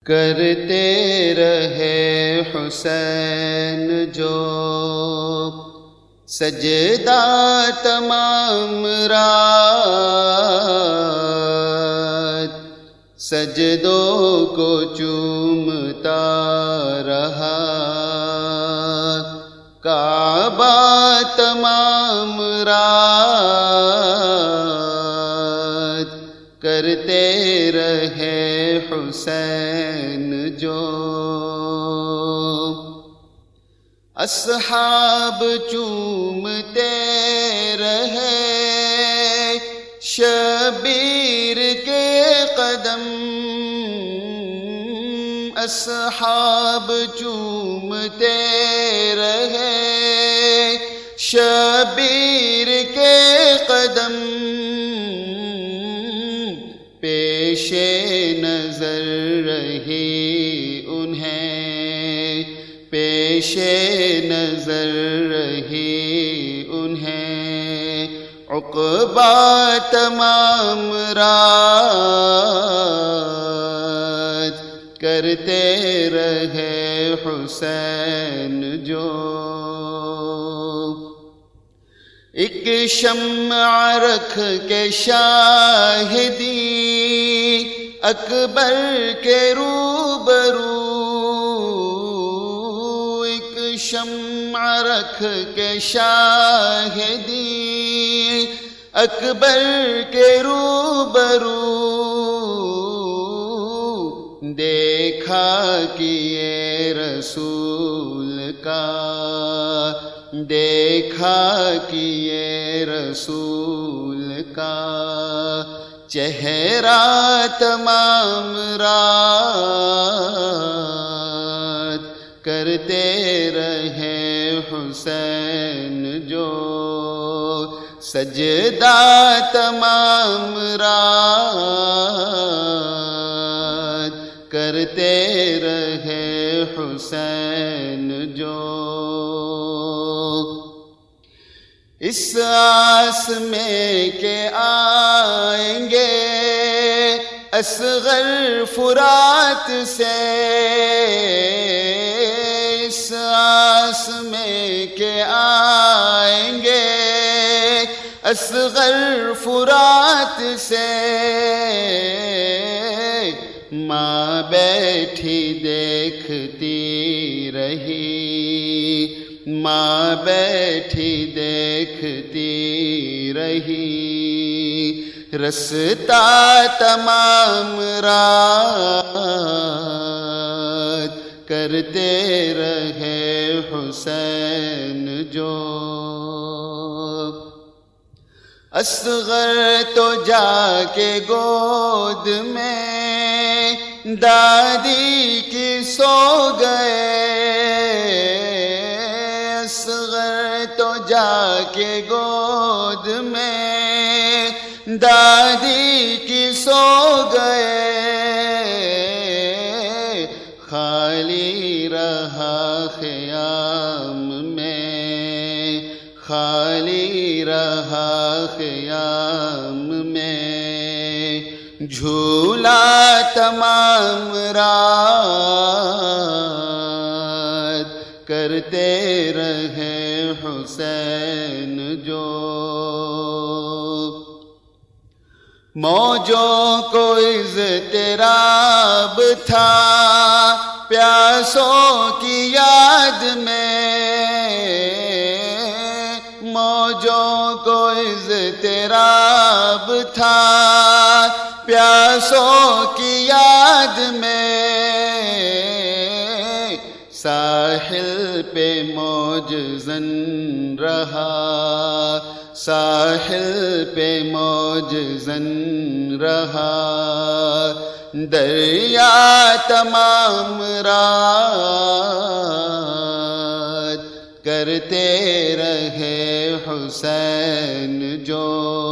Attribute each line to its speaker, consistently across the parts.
Speaker 1: کرتے رہے حسین جو سجدہ تمام رات، سجدوں کو چومتا رہا کعبہ تمام رات، کرتے رہے حسین جو اصحاب چومتے رہے شبیر کے قدم، اصحاب چومتے رہے شبیر کے قدم، پیش نظر رہی انہیں، پیش نظر رہی انہیں عقبہ تمام رات، کرتے رہے حسین جو ایک شمع رکھ کے شاہدی اکبر کے روبرو، ایک شمع رکھ کے شاہدی اکبر کے روبرو، دیکھا کہ یہ رسول کا، دیکھا کہ یہ رسول کا چہرہ تمام رات، کرتے رہے حسین جو سجدہ تمام رات، کرتے رہے حسین جو اس آس میں کہ آئیں گے اصغر فرات سے، اس آس میں کہ آئیں گے اصغر فرات سے، ماں بیٹھی دیکھتی رہی، ماں بیٹھی دیکھتی رہی رستا تمام رات، کرتے رہے حسین جو اصغر تو جا کے گود میں دادی کی سو گئے، اصغر تو جا کے گود میں دادی کی سو گئے، خالی رہا خیام میں، خالی رہا خیام میں جھولا تمام رات، کرتے رہے حسین جو موجوں کو اضطراب تھا پیاسوں کی یاد میں، موجوں کو اضطراب تھا پیاسوں کی یاد میں، ساحل پہ موج زن رہا، ساحل پہ موج زن رہا، دریا تمام رات، کرتے رہے حسین جو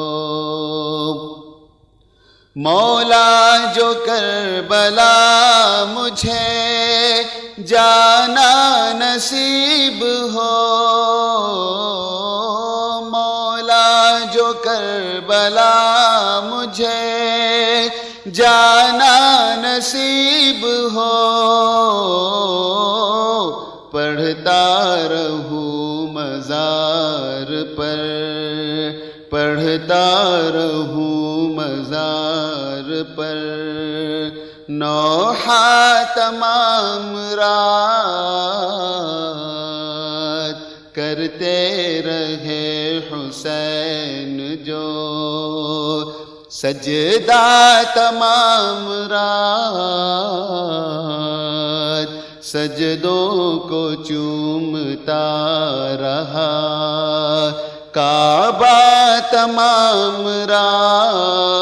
Speaker 1: مولا جو کربلا مجھے جانا نصیب ہو، مولا جو کربلا مجھے جانا نصیب ہو، پڑھتا رہوں مزار پر، پڑھتا رہوں مزار پر، نوحہ تمام رات کرتے رہے حسین جو، سجدہ تمام رات سجدوں کو چومتا رہا، کعبہ تمام رات